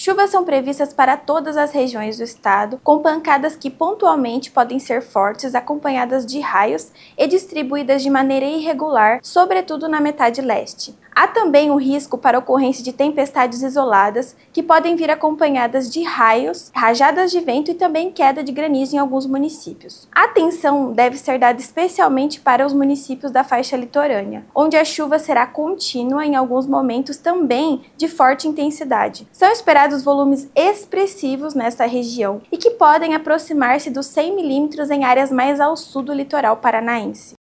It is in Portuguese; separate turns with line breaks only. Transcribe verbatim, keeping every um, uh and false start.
Chuvas são previstas para todas as regiões do estado, com pancadas que pontualmente podem ser fortes, acompanhadas de raios e distribuídas de maneira irregular, sobretudo na metade leste. Há também o risco para a ocorrência de tempestades isoladas, que podem vir acompanhadas de raios, rajadas de vento e também queda de granizo em alguns municípios. A atenção deve ser dada especialmente para os municípios da faixa litorânea, onde a chuva será contínua em alguns momentos também de forte intensidade. São esperados volumes expressivos nesta região e que podem aproximar-se dos cem milímetros em áreas mais ao sul do litoral paranaense.